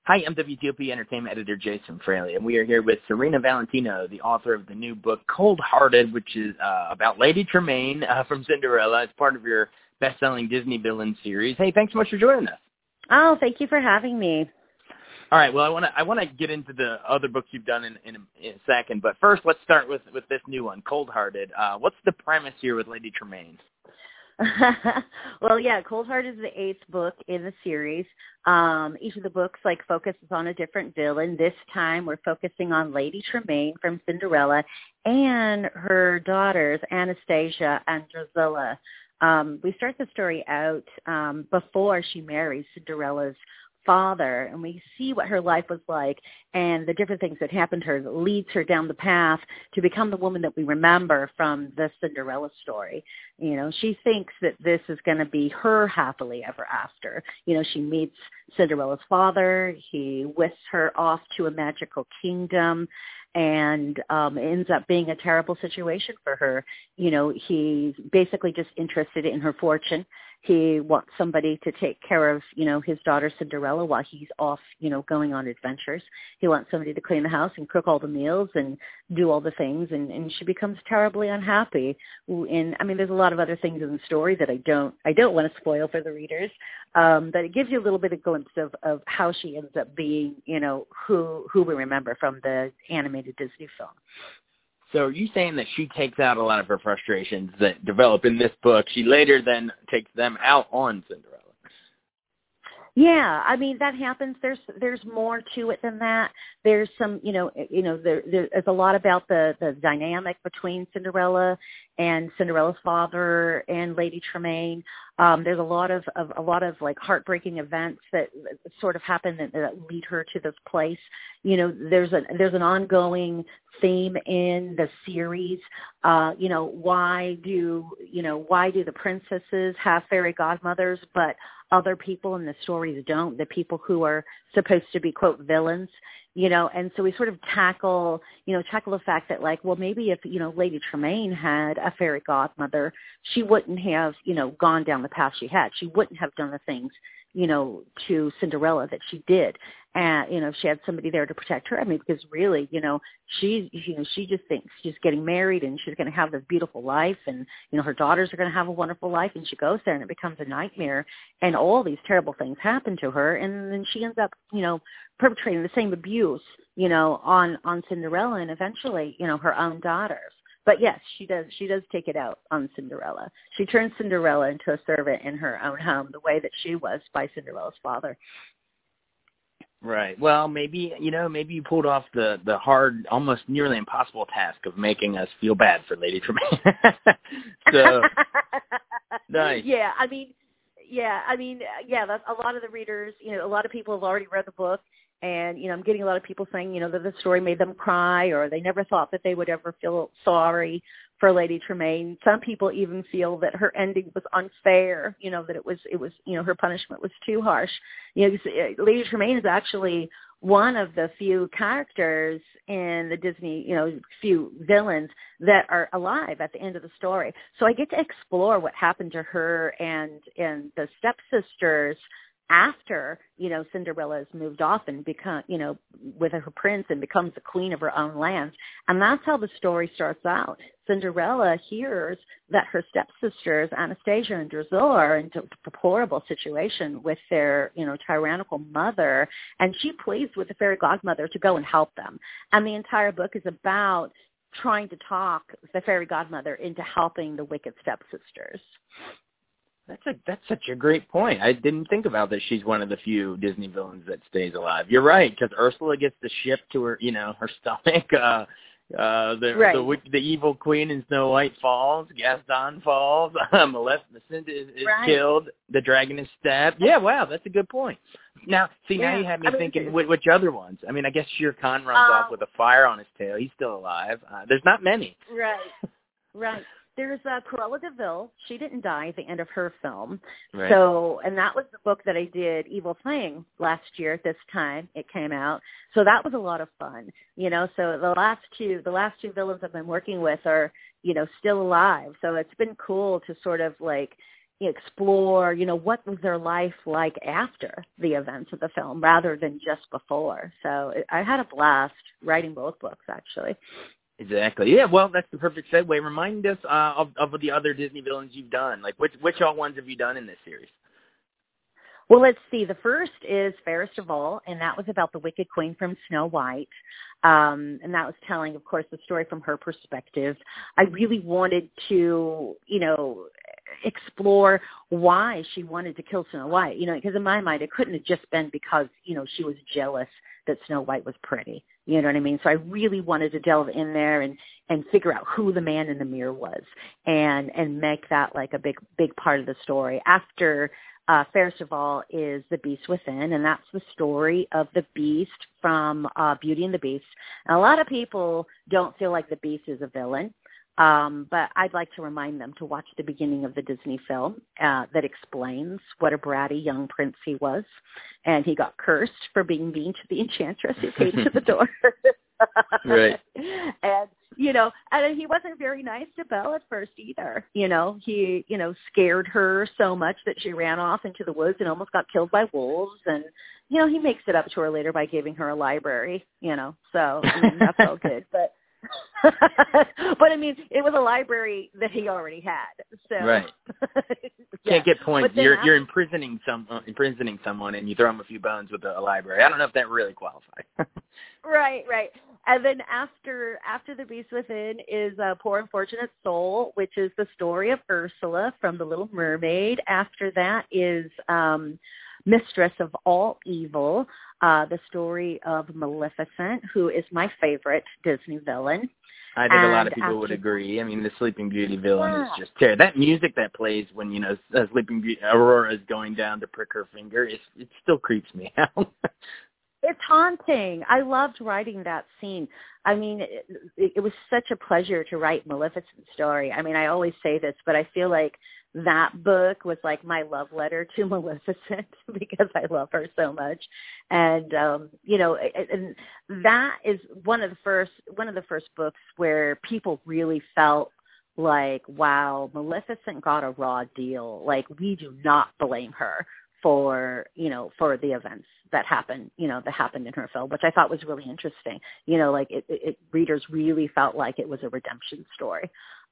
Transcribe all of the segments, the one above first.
Hi, I'm WTOP Entertainment Editor Jason Fraley, and we are here with Serena Valentino, the author of the new book Cold Hearted, which is about Lady Tremaine from Cinderella. It's part of your best-selling Disney villain series. Hey, thanks so much for joining us. Oh, thank you for having me. All right, well, I want to get into the other books you've done in a second, but first let's start with this new one, Cold Hearted. What's the premise here with Lady Tremaine? Well, yeah, Cold Hearted is the 8th book in the series. Each of the books focuses on a different villain. This time we're focusing on Lady Tremaine from Cinderella and her daughters Anastasia and Drusilla. We start the story out before she marries Cinderella's father, and we see what her life was like and the different things that happened to her that leads her down the path to become the woman that we remember from the Cinderella story. You know, she thinks that this is going to be her happily ever after. You know, she meets Cinderella's father. He whisks her off to a magical kingdom, and it ends up being a terrible situation for her. You know, he's basically just interested in her fortune. He wants somebody to take care of, you know, his daughter Cinderella while he's off, you know, going on adventures. He wants somebody to clean the house and cook all the meals and do all the things, and she becomes terribly unhappy. And I mean, there's a lot of other things in the story that I don't want to spoil for the readers, but it gives you a little bit of glimpse of how she ends up being, you know, who we remember from the animated Disney film. So are you saying that she takes out a lot of her frustrations that develop in this book? She later then takes them out on Cinderella. Yeah, I mean, that happens. There's more to it than that. There's some, there's a lot about the dynamic between Cinderella and Cinderella's father and Lady Tremaine. There's a lot of heartbreaking events that sort of happen that lead her to this place. You know, there's an ongoing theme in the series. Why do the princesses have fairy godmothers, but other people in the stories don't? The people who are supposed to be, quote, villains, you know, and so we sort of tackle the fact that, maybe if, Lady Tremaine had a fairy godmother, she wouldn't have, gone down the path she had. She wouldn't have done the things, to Cinderella that she did. And, if she had somebody there to protect her, I mean, because really, she just thinks she's getting married and she's going to have this beautiful life, and, her daughters are going to have a wonderful life, and she goes there and it becomes a nightmare, and all these terrible things happen to her, and then she ends up, perpetrating the same abuse, on Cinderella and eventually, her own daughters. But yes, she does take it out on Cinderella. She turns Cinderella into a servant in her own home, the way that she was by Cinderella's father. Right. Well, maybe you pulled off the hard, almost nearly impossible task of making us feel bad for Lady Tremaine. So, nice. Yeah, that's a lot of the readers, a lot of people have already read the book. And, I'm getting a lot of people saying, that the story made them cry, or they never thought that they would ever feel sorry for Lady Tremaine. Some people even feel that her ending was unfair, that it was, her punishment was too harsh. Lady Tremaine is actually one of the few characters in the Disney, few villains that are alive at the end of the story. So I get to explore what happened to her and the stepsisters after, Cinderella has moved off and become, with her prince and becomes the queen of her own lands. And that's how the story starts out. Cinderella hears that her stepsisters, Anastasia and Drusilla, are in a deplorable situation with their, tyrannical mother. And she pleads with the fairy godmother to go and help them. And the entire book is about trying to talk the fairy godmother into helping the wicked stepsisters. That's such a great point. I didn't think about that. She's one of the few Disney villains that stays alive. You're right, because Ursula gets the ship to her, her stomach. The evil queen in Snow White falls. Gaston falls. Maleficent is killed. The dragon is stabbed. Yeah, wow, that's a good point. Now you have me thinking, which other ones? I mean, I guess Shere Khan runs off with a fire on his tail. He's still alive. There's not many. Right. There's Cruella de Vil. She didn't die at the end of her film. Right. So, and that was the book that I did, Evil Thing, last year at this time it came out. So that was a lot of fun. So the last two villains I've been working with are, still alive. So it's been cool to sort of explore, what was their life like after the events of the film rather than just before. So I had a blast writing both books, actually. Exactly. Yeah, well, that's the perfect segue. Remind us of the other Disney villains you've done. Like, which all ones have you done in this series? Well, let's see. The first is Fairest of All, and that was about the Wicked Queen from Snow White. And that was telling, of course, the story from her perspective. I really wanted to, explore why she wanted to kill Snow White, because in my mind, it couldn't have just been because, she was jealous that Snow White was pretty. You know what I mean? So I really wanted to delve in there and figure out who the man in the mirror was and make that like a big part of the story. After Fairest of All is The Beast Within, and that's the story of the Beast from Beauty and the Beast. And a lot of people don't feel like the Beast is a villain, but I'd like to remind them to watch the beginning of the Disney film that explains what a bratty young prince he was, and he got cursed for being mean to the enchantress who came to the door. Right. And and he wasn't very nice to Belle at first either. He, scared her so much that she ran off into the woods and almost got killed by wolves. And, he makes it up to her later by giving her a library, so that's all good. But, it was a library that he already had. So right. Yeah. Can't get points. You're imprisoning someone and you throw them a few bones with a library. I don't know if that really qualifies. Right. And then after The Beast Within is Poor Unfortunate Soul, which is the story of Ursula from The Little Mermaid. After that is Mistress of All Evil, the story of Maleficent, who is my favorite Disney villain. I think a lot of people would agree. I mean, the Sleeping Beauty villain is just terrible. That music that plays when, Sleeping Beauty, Aurora is going down to prick her finger, it still creeps me out. It's haunting. I loved writing that scene. I mean, it was such a pleasure to write Maleficent's story. I mean, I always say this, but I feel like that book was like my love letter to Maleficent because I love her so much. And, and that is one of the first books where people really felt like, wow, Maleficent got a raw deal. Like, we do not blame her for the events that happened in her film, which I thought was really interesting. Readers really felt like it was a redemption story.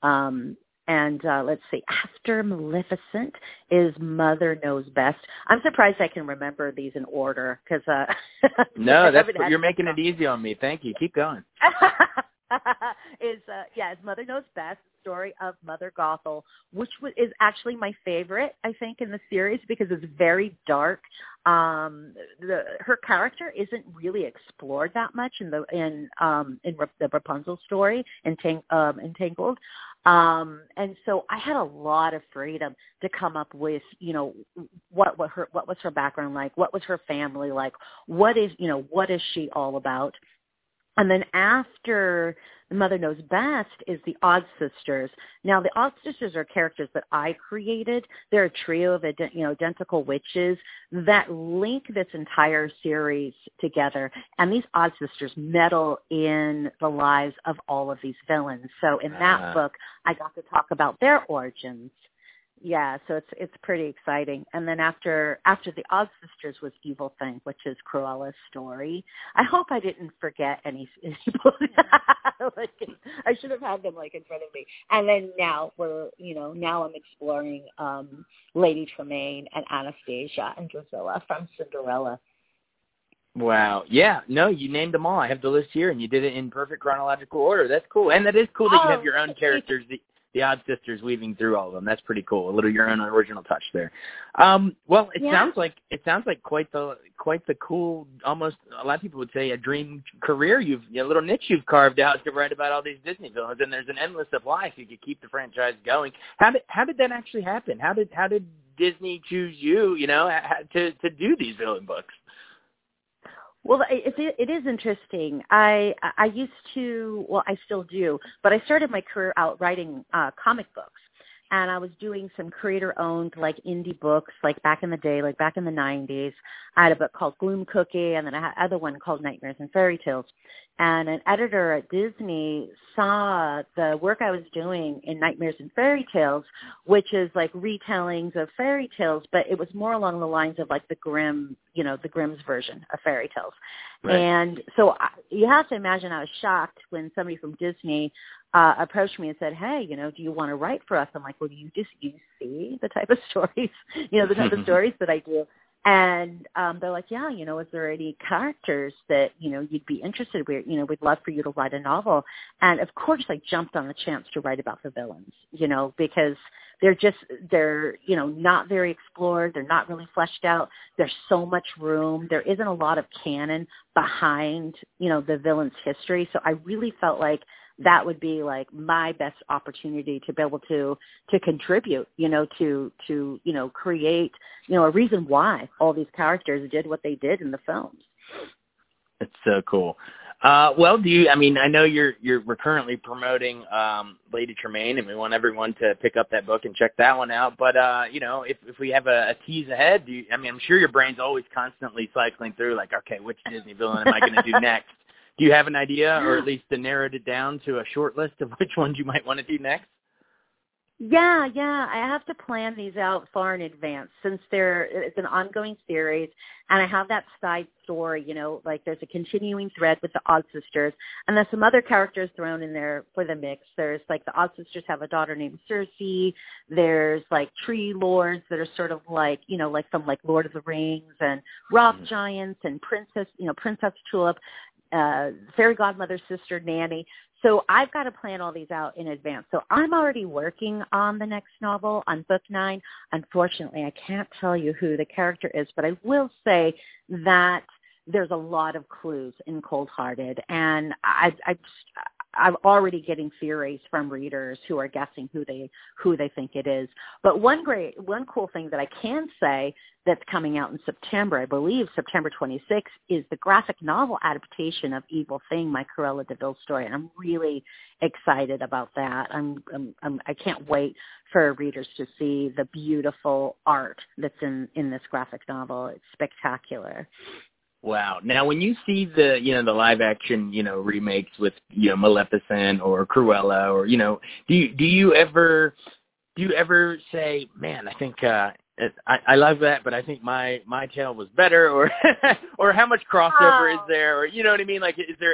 And let's see, after Maleficent is Mother Knows Best. I'm surprised I can remember these in order because no, you're making it easy on me. Thank you. Keep going. is Mother Knows Best, story of Mother Gothel, which is actually my favorite, I think, in the series because it's very dark. Her character isn't really explored that much in the Rapunzel story, Entangled. And so I had a lot of freedom to come up with, what was her background like? What was her family like? What is she all about? And then after Mother Knows Best is the Odd Sisters. Now, the Odd Sisters are characters that I created. They're a trio of identical witches that link this entire series together. And these Odd Sisters meddle in the lives of all of these villains. So in that book, I got to talk about their origins. Yeah, so it's pretty exciting. And then after the Odd Sisters was Evil Thing, which is Cruella's story. I hope I didn't forget any people. I should have had them in front of me. And then now I'm exploring Lady Tremaine and Anastasia and Drusilla from Cinderella. Wow. Yeah. No, you named them all. I have the list here, and you did it in perfect chronological order. That's cool. And that is cool that you have your own characters. The Odd Sisters weaving through all of them. That's pretty cool. A little your own original touch there. Well, it sounds like quite the cool, almost a lot of people would say a dream career. A little niche you've carved out to write about all these Disney villains, and there's an endless supply if you could keep the franchise going. How did that actually happen? How did Disney choose you? To do these villain books? Well, it is interesting. I used to, well, I still do, but I started my career out writing comic books. and I was doing some creator-owned, like, indie books, like, back in the day, like, back in the 90s. I had a book called Gloom Cookie, and then I had another one called Nightmares and Fairy Tales. And an editor at Disney saw the work I was doing in Nightmares and Fairy Tales, which is, like, retellings of fairy tales, but it was more along the lines of, like, the Grimm, you know, the Grimm's version of fairy tales. Right. And so you have to imagine I was shocked when somebody from Disney approached me and said, hey, you know, do you want to write for us? I'm like, well, you see the type of stories, you know, the type of stories that I do. And they're like, yeah, you know, is there any characters that, you know, you'd be interested in? You know, we'd love for you to write a novel. And, of course, I jumped on the chance to write about the villains, you know, because they're, you know, not very explored. They're not really fleshed out. There's so much room. There isn't a lot of canon behind, you know, the villain's history. So I really felt like that would be like my best opportunity to be able to contribute, you know, to, you know, create, you know, a reason why all these characters did what they did in the films. It's so cool. Well, I know we're currently promoting Lady Tremaine, and we want everyone to pick up that book and check that one out. But, you know, if we have a tease ahead, I'm sure your brain's always constantly cycling through, like, okay, which Disney villain am I going to do next? Do you have an idea, or at least to narrow it down to a short list of which ones you might want to do next? Yeah. I have to plan these out far in advance since it's an ongoing series, and I have that side story, you know, like there's a continuing thread with the Odd Sisters, and there's some other characters thrown in there for the mix. There's like the Odd Sisters have a daughter named Circe. There's like tree lords that are sort of like, you know, like from like Lord of the Rings, and rock giants and Princess Tulip, fairy godmother's sister Nanny. So I've got to plan all these out in advance. So I'm already working on the next novel, on book 9. Unfortunately, I can't tell you who the character is, but I will say that there's a lot of clues in Cold Hearted, and I'm already getting theories from readers who are guessing who they think it is. But one cool thing that I can say that's coming out in September, I believe September 26th, is the graphic novel adaptation of Evil Thing, my Cruella de Vil story, and I'm really excited about that. I can't wait for readers to see the beautiful art that's in this graphic novel. It's spectacular. Wow. Now, when you see the live action, you know, remakes with, you know, Maleficent or Cruella, or, you know, do you ever say, man, I think I love that, but I think my tale was better, or or how much crossover is there, or, you know what I mean? Like, is there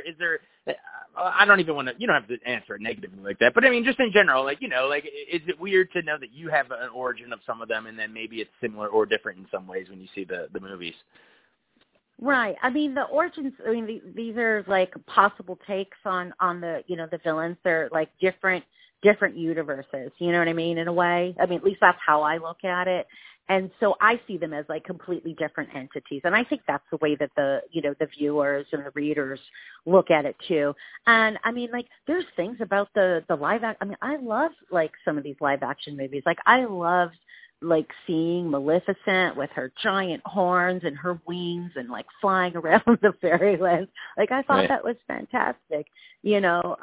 I don't even want to, you don't have to answer it negatively like that, but I mean, just in general, like, you know, like, is it weird to know that you have an origin of some of them, and then maybe it's similar or different in some ways when you see the movies? Right. I mean, the origins, I mean, these are like possible takes on the, you know, the villains. They're like different universes, you know what I mean, in a way. I mean, at least that's how I look at it. And so I see them as like completely different entities. And I think that's the way that the, you know, the viewers and the readers look at it too. And I mean, like, there's things about the live action. I mean, I love like some of these live action movies. Like, I loved like seeing Maleficent with her giant horns and her wings and like flying around the fairyland. Like, I thought that was fantastic. You know,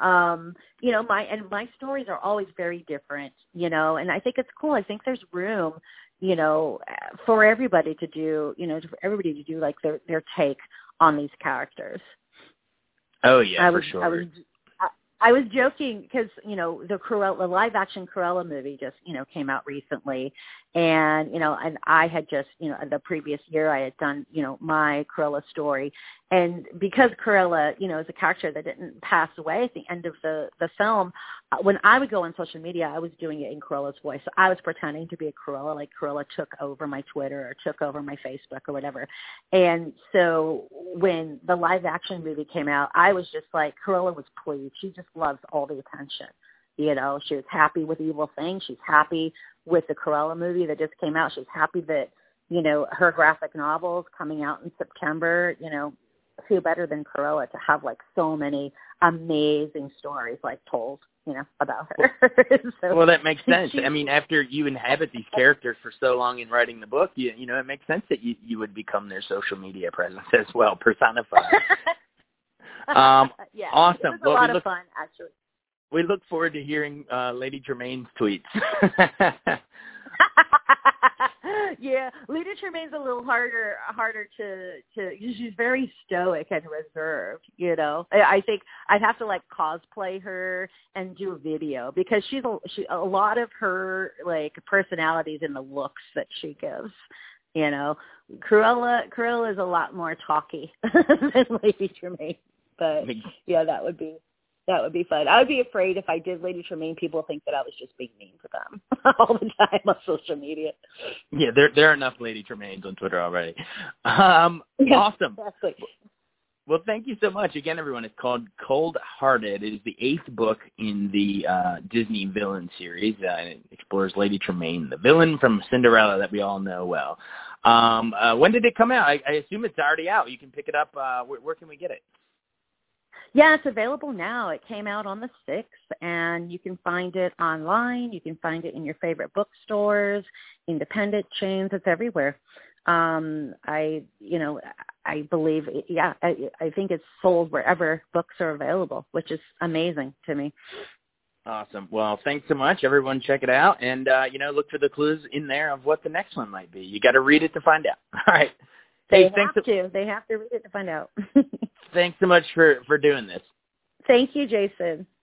my stories are always very different, you know, and I think it's cool. I think there's room, you know, for everybody to do, like their take on these characters. Oh yeah, for sure. I was joking because, you know, the live action Cruella movie just, you know, came out recently, and, you know, and I had just, you know, the previous year I had done, you know, my Cruella story. And because Cruella, you know, is a character that didn't pass away at the end of the film, when I would go on social media, I was doing it in Cruella's voice. So I was pretending to be a Cruella, like Cruella took over my Twitter or took over my Facebook or whatever. And so when the live action movie came out, I was just like, Cruella was pleased. She just loves all the attention. You know, she was happy with Evil Thing. She's happy with the Cruella movie that just came out. She's happy that, you know, her graphic novels coming out in September, you know, who better than Cruella to have like so many amazing stories like told, you know, about her. So, well, that makes sense. I mean, after you inhabit these characters for so long in writing the book, you know, it makes sense that you would become their social media presence as well, personified. Yeah, awesome. It was a lot of fun, actually. We look forward to hearing Lady Tremaine's tweets. Yeah, Lady Tremaine's a little harder to. She's very stoic and reserved. You know, I think I'd have to like cosplay her and do a video because a lot of her like personalities in the looks that she gives. You know, Cruella is a lot more talky than Lady Tremaine. But yeah, that would be fun. I would be afraid if I did Lady Tremaine, people think that I was just being mean to them all the time on social media. Yeah, there are enough Lady Tremaines on Twitter already. Awesome. Exactly. Well, thank you so much. Again, everyone, it's called Cold Hearted. It is the 8th book in the Disney villain series. It explores Lady Tremaine, the villain from Cinderella that we all know well. When did it come out? I assume it's already out. You can pick it up. Where can we get it? Yeah, it's available now. It came out on the 6th, and you can find it online. You can find it in your favorite bookstores, independent chains. It's everywhere. I believe, I think it's sold wherever books are available, which is amazing to me. Awesome. Well, thanks so much. Everyone check it out, and, look for the clues in there of what the next one might be. You got to read it to find out. All right. They have to read it to find out. Thanks so much for doing this. Thank you, Jason.